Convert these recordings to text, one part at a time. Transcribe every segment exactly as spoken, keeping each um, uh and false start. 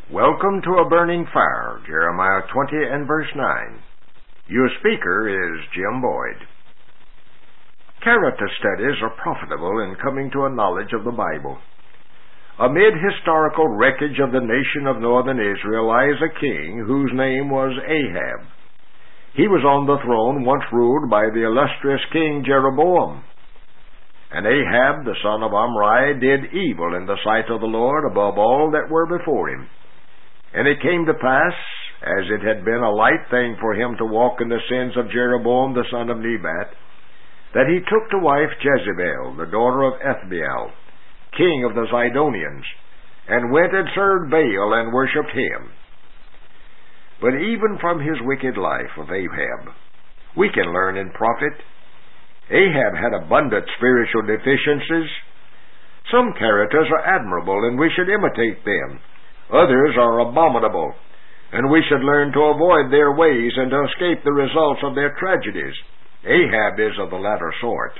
Welcome to A Burning Fire, Jeremiah twenty and verse nine. Your speaker is Jim Boyd. Character studies are profitable in coming to a knowledge of the Bible. Amid historical wreckage of the nation of northern Israel lies a king whose name was Ahab. He was on the throne once ruled by the illustrious King Jeroboam. And Ahab, the son of Omri, did evil in the sight of the Lord above all that were before him. And it came to pass, as it had been a light thing for him to walk in the sins of Jeroboam the son of Nebat, that he took to wife Jezebel, the daughter of Ethbaal, king of the Zidonians, and went and served Baal and worshipped him. But even from his wicked life of Ahab, we can learn and profit. Ahab had abundant spiritual deficiencies. Some characters are admirable, and we should imitate them. Others are abominable, and we should learn to avoid their ways and to escape the results of their tragedies. Ahab is of the latter sort.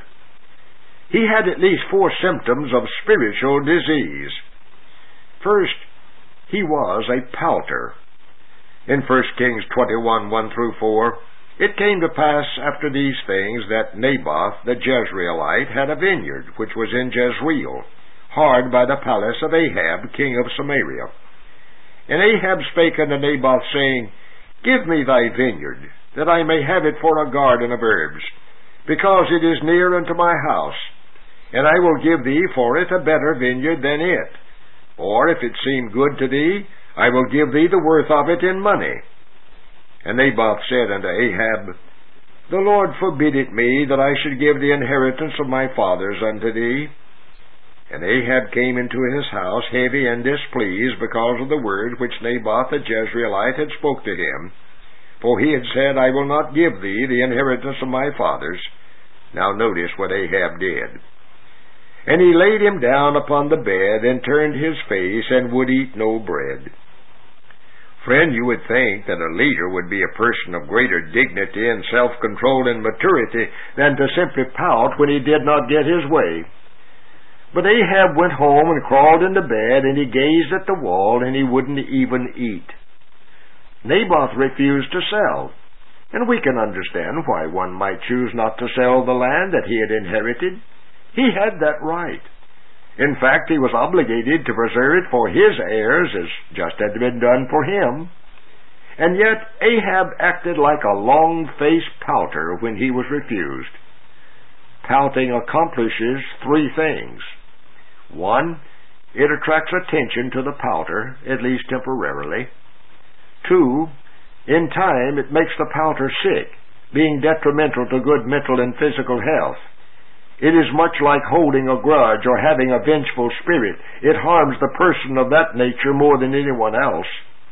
He had at least four symptoms of spiritual disease. First, he was a pouter. In First Kings twenty-one, one through four, it came to pass after these things that Naboth the Jezreelite had a vineyard, which was in Jezreel, hard by the palace of Ahab, king of Samaria. And Ahab spake unto Naboth, saying, Give me thy vineyard, that I may have it for a garden of herbs, because it is near unto my house, and I will give thee for it a better vineyard than it. Or if it seem good to thee, I will give thee the worth of it in money. And Naboth said unto Ahab, The Lord forbid it me that I should give the inheritance of my fathers unto thee. And Ahab came into his house heavy and displeased because of the word which Naboth the Jezreelite had spoke to him. For he had said, I will not give thee the inheritance of my fathers. Now notice what Ahab did. And he laid him down upon the bed, and turned his face, and would eat no bread. Friend, you would think that a leader would be a person of greater dignity and self-control and maturity than to simply pout when he did not get his way. But Ahab went home and crawled into bed, and he gazed at the wall, and he wouldn't even eat. Naboth refused to sell, and we can understand why one might choose not to sell the land that he had inherited. He had that right. In fact, he was obligated to preserve it for his heirs, as just had been done for him. And yet Ahab acted like a long-faced pouter when he was refused. Pouting accomplishes three things. One, it attracts attention to the pouter, at least temporarily. Two, in time it makes the pouter sick, being detrimental to good mental and physical health. It is much like holding a grudge or having a vengeful spirit. It harms the person of that nature more than anyone else.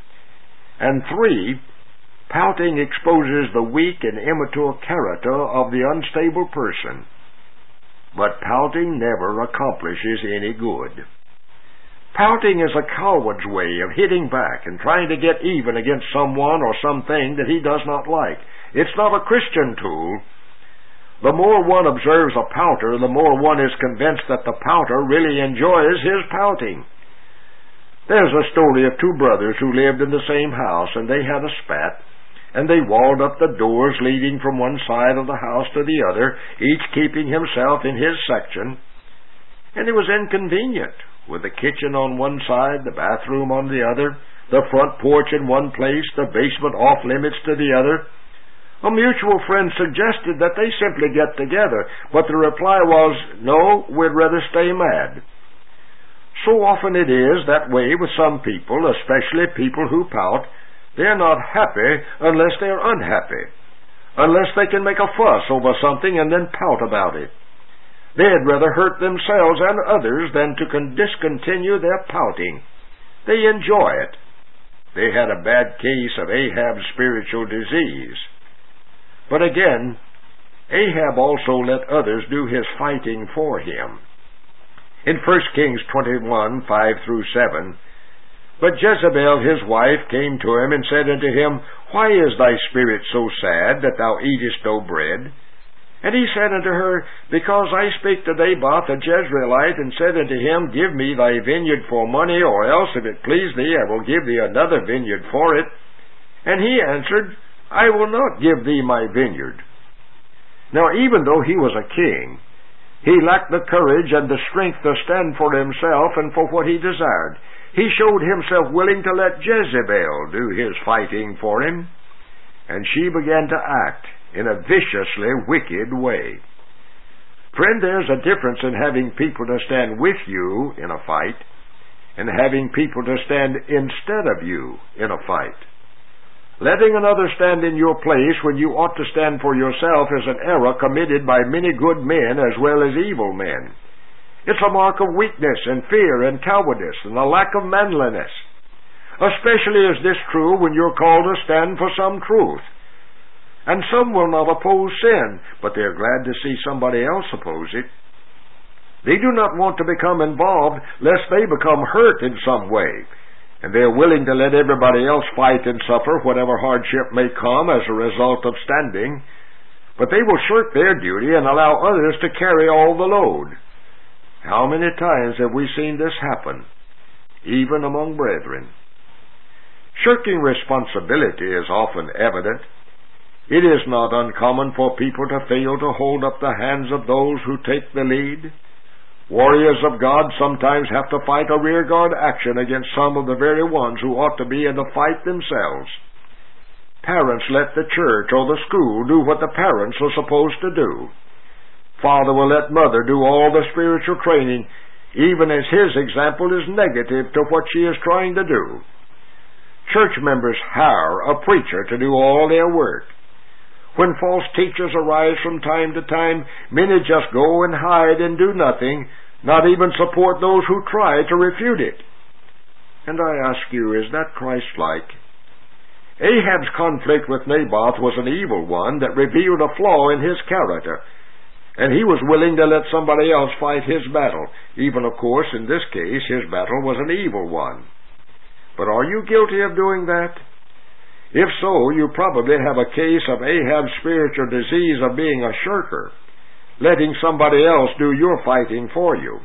And three, pouting exposes the weak and immature character of the unstable person. But pouting never accomplishes any good. Pouting is a coward's way of hitting back and trying to get even against someone or something that he does not like. It's not a Christian tool. The more one observes a pouter, the more one is convinced that the pouter really enjoys his pouting. There's a story of two brothers who lived in the same house, and they had a spat, and they walled up the doors leading from one side of the house to the other, each keeping himself in his section. And it was inconvenient, with the kitchen on one side, the bathroom on the other, the front porch in one place, the basement off limits to the other. A mutual friend suggested that they simply get together, but the reply was, no, we'd rather stay mad. So often it is that way with some people, especially people who pout. They're not happy unless they're unhappy, unless they can make a fuss over something and then pout about it. They'd rather hurt themselves and others than to con- discontinue their pouting. They enjoy it. They had a bad case of Ahab's spiritual disease. But again, Ahab also let others do his fighting for him. In First Kings twenty-one, five through seven, But Jezebel his wife came to him and said unto him, Why is thy spirit so sad that thou eatest no bread? And he said unto her, Because I spake to Naboth the Jezreelite, and said unto him, Give me thy vineyard for money, or else, if it please thee, I will give thee another vineyard for it. And he answered, I will not give thee my vineyard. Now, even though he was a king, he lacked the courage and the strength to stand for himself and for what he desired. He showed himself willing to let Jezebel do his fighting for him, and she began to act in a viciously wicked way. Friend, there's a difference in having people to stand with you in a fight and having people to stand instead of you in a fight. Letting another stand in your place when you ought to stand for yourself is an error committed by many good men as well as evil men. It's a mark of weakness and fear and cowardice and a lack of manliness. Especially is this true when you're called to stand for some truth. And some will not oppose sin, but they're glad to see somebody else oppose it. They do not want to become involved lest they become hurt in some way, and they're willing to let everybody else fight and suffer whatever hardship may come as a result of standing, but they will shirk their duty and allow others to carry all the load. How many times have we seen this happen, even among brethren? Shirking responsibility is often evident. It is not uncommon for people to fail to hold up the hands of those who take the lead. Warriors of God sometimes have to fight a rearguard action against some of the very ones who ought to be in the fight themselves. Parents let the church or the school do what the parents are supposed to do. Father will let mother do all the spiritual training, even as his example is negative to what she is trying to do. Church members hire a preacher to do all their work. When false teachers arise from time to time, many just go and hide and do nothing, not even support those who try to refute it. And I ask you, is that Christ-like? Ahab's conflict with Naboth was an evil one that revealed a flaw in his character, and he was willing to let somebody else fight his battle, even, of course, in this case, his battle was an evil one. But are you guilty of doing that? If so, you probably have a case of Ahab's spiritual disease of being a shirker, letting somebody else do your fighting for you.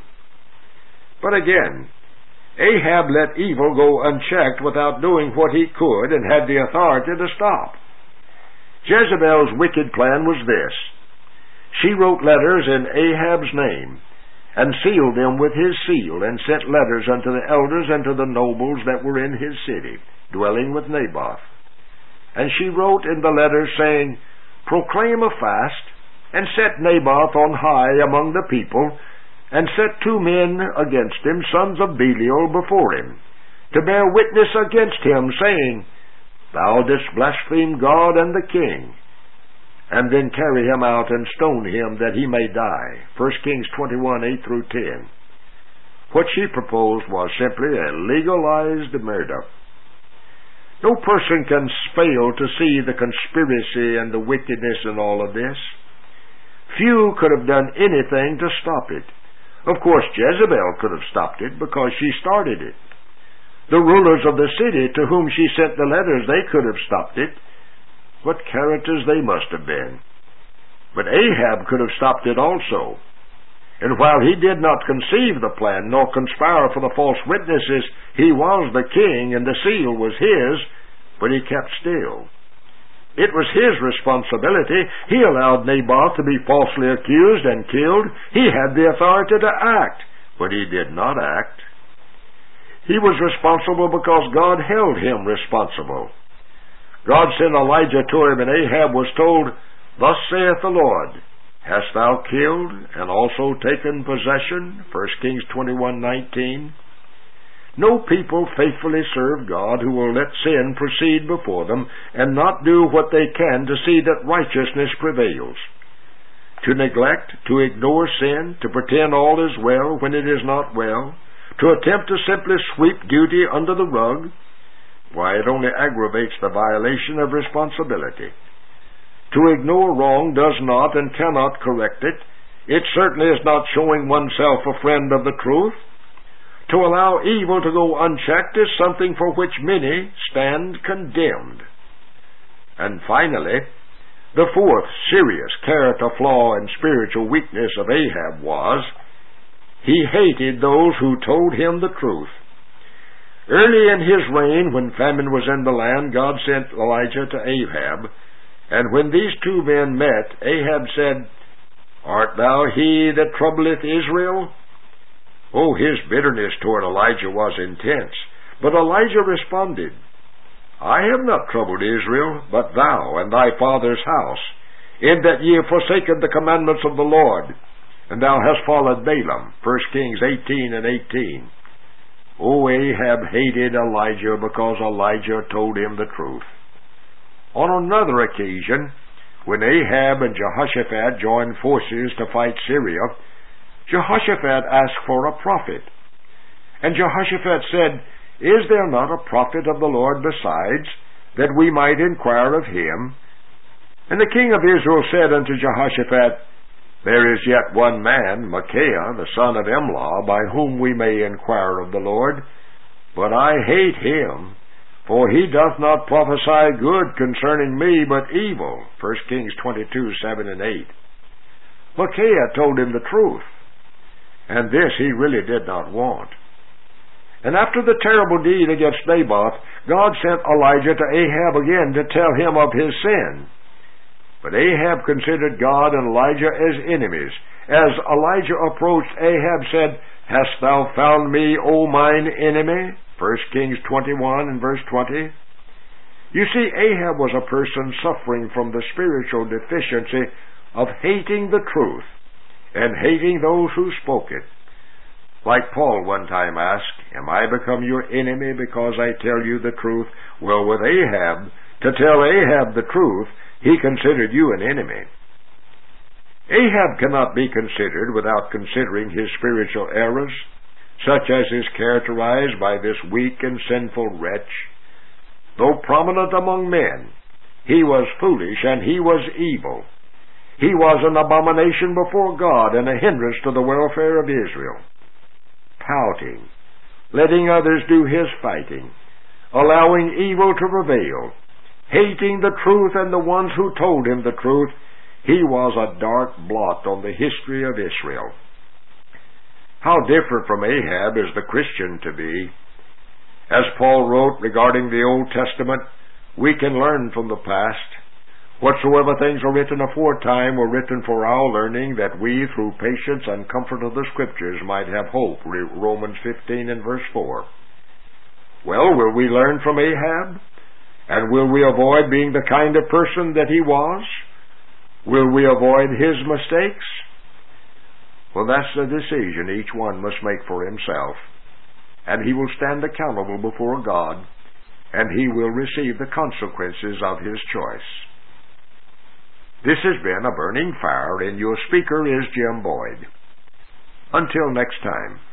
But again, Ahab let evil go unchecked without doing what he could and had the authority to stop. Jezebel's wicked plan was this. She wrote letters in Ahab's name and sealed them with his seal and sent letters unto the elders and to the nobles that were in his city, dwelling with Naboth. And she wrote in the letters, saying, Proclaim a fast, and set Naboth on high among the people, and set two men against him, sons of Belial, before him, to bear witness against him, saying, Thou didst blaspheme God and the king, and then carry him out and stone him that he may die. First Kings twenty-one, eight through ten. What she proposed was simply a legalized murder. No person can fail to see the conspiracy and the wickedness in all of this. Few could have done anything to stop it. Of course, Jezebel could have stopped it because she started it. The rulers of the city to whom she sent the letters, they could have stopped it. What characters they must have been. But Ahab could have stopped it also. And while he did not conceive the plan, nor conspire for the false witnesses, he was the king, and the seal was his, but he kept still. It was his responsibility. He allowed Naboth to be falsely accused and killed. He had the authority to act, but he did not act. He was responsible because God held him responsible. God sent Elijah to him, and Ahab was told, Thus saith the Lord, Hast thou killed and also taken possession? First Kings twenty-one, nineteen. No people faithfully serve God who will let sin proceed before them and not do what they can to see that righteousness prevails. To neglect, to ignore sin, to pretend all is well when it is not well, to attempt to simply sweep duty under the rug, why, it only aggravates the violation of responsibility. To ignore wrong does not and cannot correct it. It certainly is not showing oneself a friend of the truth. To allow evil to go unchecked is something for which many stand condemned. And finally, The fourth serious character flaw and spiritual weakness of Ahab was, he hated those who told him the truth. Early in his reign, when famine was in the land, God sent Elijah to Ahab, and when these two men met, Ahab said, Art thou he that troubleth Israel? Oh, his bitterness toward Elijah was intense, but Elijah responded, I have not troubled Israel, but thou and thy father's house, in that ye have forsaken the commandments of the Lord, and thou hast followed Balaam. First Kings eighteen and eighteen. O Ahab hated Elijah because Elijah told him the truth. On another occasion, when Ahab and Jehoshaphat joined forces to fight Syria, Jehoshaphat asked for a prophet. And Jehoshaphat said, Is there not a prophet of the Lord besides, that we might inquire of him? And the king of Israel said unto Jehoshaphat, There is yet one man, Micaiah, the son of Imlah, by whom we may inquire of the Lord. But I hate him, for he doth not prophesy good concerning me, but evil. First Kings twenty-two, seven and eight. Micaiah told him the truth, and this he really did not want. And after the terrible deed against Naboth, God sent Elijah to Ahab again to tell him of his sin. But Ahab considered God and Elijah as enemies. As Elijah approached, Ahab said, Hast thou found me, O mine enemy? First Kings twenty-one and verse twenty. You see, Ahab was a person suffering from the spiritual deficiency of hating the truth and hating those who spoke it. Like Paul one time asked, Am I become your enemy because I tell you the truth? Well, with Ahab, to tell Ahab the truth, he considered you an enemy. Ahab cannot be considered without considering his spiritual errors, such as is characterized by this weak and sinful wretch. Though prominent among men, he was foolish and he was evil. He was an abomination before God and a hindrance to the welfare of Israel. Pouting, letting others do his fighting, allowing evil to prevail, hating the truth and the ones who told him the truth, he was a dark blot on the history of Israel. How different from Ahab is the Christian to be. As Paul wrote regarding the Old Testament, we can learn from the past. Whatsoever things are written aforetime were written for our learning, that we, through patience and comfort of the Scriptures, might have hope. Romans fifteen and verse four. Well, will we learn from Ahab? And will we avoid being the kind of person that he was? Will we avoid his mistakes? Well, that's the decision each one must make for himself. And he will stand accountable before God, and he will receive the consequences of his choice. This has been A Burning Fire, and your speaker is Jim Boyd. Until next time.